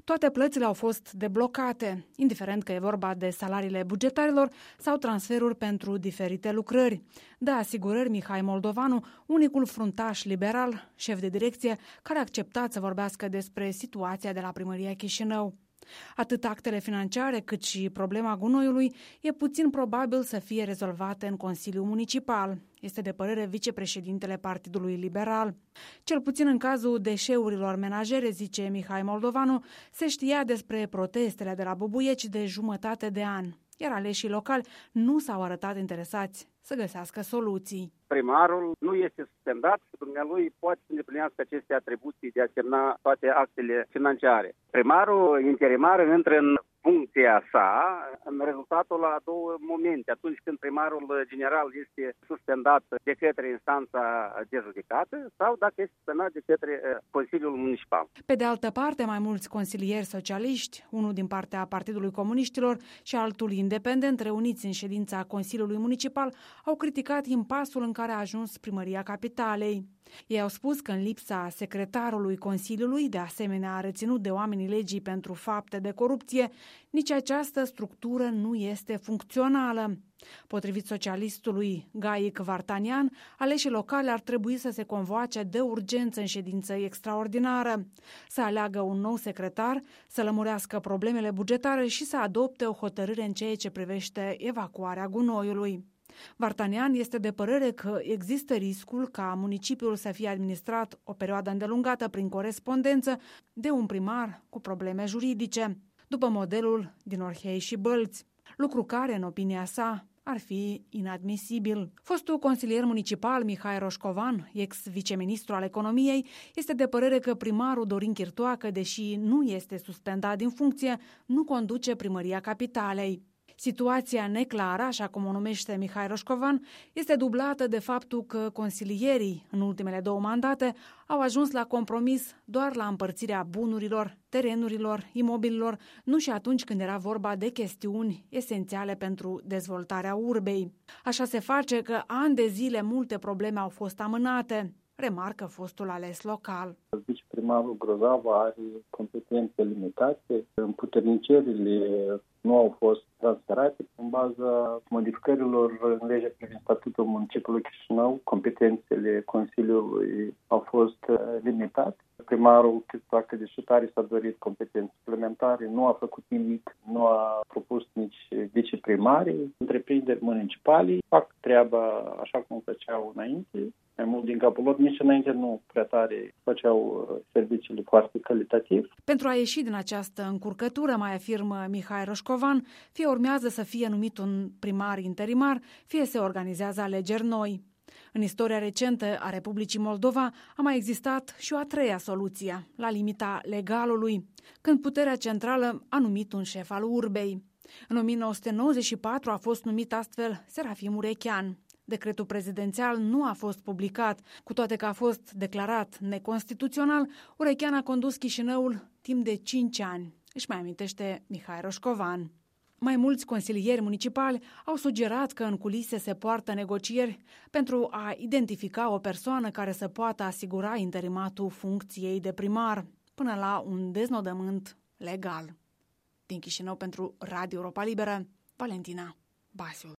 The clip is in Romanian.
Toate plățile au fost deblocate, indiferent că e vorba de salariile bugetarilor sau transferuri pentru diferite lucrări. Dă asigurări Mihai Moldovanu, unicul fruntaș liberal, șef de direcție, care a acceptat să vorbească despre situația de la Primăria Chișinău. Atât actele financiare cât și problema gunoiului e puțin probabil să fie rezolvate în Consiliul Municipal, este de părere vicepreședintele Partidului Liberal. Cel puțin în cazul deșeurilor menajere, zice Mihai Moldovanu, se știa despre protestele de la Bubuieci de jumătate de an, iar aleșii locali nu s-au arătat interesați să găsească soluții. Primarul nu este suspendat și dumnealui poate să îndeplinească aceste atribuții de a semna toate actele financiare. Primarul interimar intră în funcția sa în rezultatul la două momente. Atunci când primarul general este suspendat de către instanța de judecată sau dacă este suspendat de către Consiliul Municipal. Pe de altă parte, mai mulți consilieri socialiști, unul din partea Partidului Comuniștilor și altul independent, reuniți în ședința Consiliului Municipal, au criticat impasul în care a ajuns Primăria Capitalei. Ei au spus că în lipsa secretarului Consiliului, de asemenea reținut de oamenii legii pentru fapte de corupție, nici această structură nu este funcțională. Potrivit socialistului Gaic Vartanian, aleșii locali ar trebui să se convoace de urgență în ședință extraordinară, să aleagă un nou secretar, să lămurească problemele bugetare și să adopte o hotărâre în ceea ce privește evacuarea gunoiului. Vartanian este de părere că există riscul ca municipiul să fie administrat o perioadă îndelungată prin corespondență de un primar cu probleme juridice, după modelul din Orhei și Bălți, lucru care, în opinia sa, ar fi inadmisibil. Fostul consilier municipal Mihai Roșcovan, ex-viceministru al economiei, este de părere că primarul Dorin Chirtoacă, deși nu este suspendat din funcție, nu conduce Primăria Capitalei. Situația neclară, așa cum o numește Mihai Roșcovan, este dublată de faptul că consilierii, în ultimele 2 mandate, au ajuns la compromis doar la împărțirea bunurilor, terenurilor, imobililor, nu și atunci când era vorba de chestiuni esențiale pentru dezvoltarea urbei. Așa se face că ani de zile multe probleme au fost amânate, remarcă fostul ales local. Viceprimarul Grozav are competențe limitate, împuternicerile nu au fost transferate în baza modificărilor în legea privind statutul municipiului Chișinău. Competențele Consiliului au fost limitate. Primarul Chirtoacă, deși tare s-a dorit competențe suplimentare, nu a făcut nimic, nu a propus nici viceprimarii. Întreprinderi municipale fac treaba așa cum făceau înainte. Mai mult din capul lor, nici înainte nu prea tare făceau serviciile foarte calitativ. Pentru a ieși din această încurcătură, mai afirmă Mihai Roșcovan, fie urmează să fie numit un primar interimar, fie se organizează alegeri noi. În istoria recentă a Republicii Moldova a mai existat și o a treia soluție, la limita legalului, când puterea centrală a numit un șef al urbei. În 1994 a fost numit astfel Serafim Urechean. Decretul prezidențial nu a fost publicat, cu toate că a fost declarat neconstituțional. Urechean a condus Chișinăul timp de 5 ani, își mai amintește Mihai Roșcovan. Mai mulți consilieri municipali au sugerat că în culise se poartă negocieri pentru a identifica o persoană care să poată asigura interimatul funcției de primar, până la un deznodământ legal. Din Chișinău pentru Radio Europa Liberă, Valentina Basiu.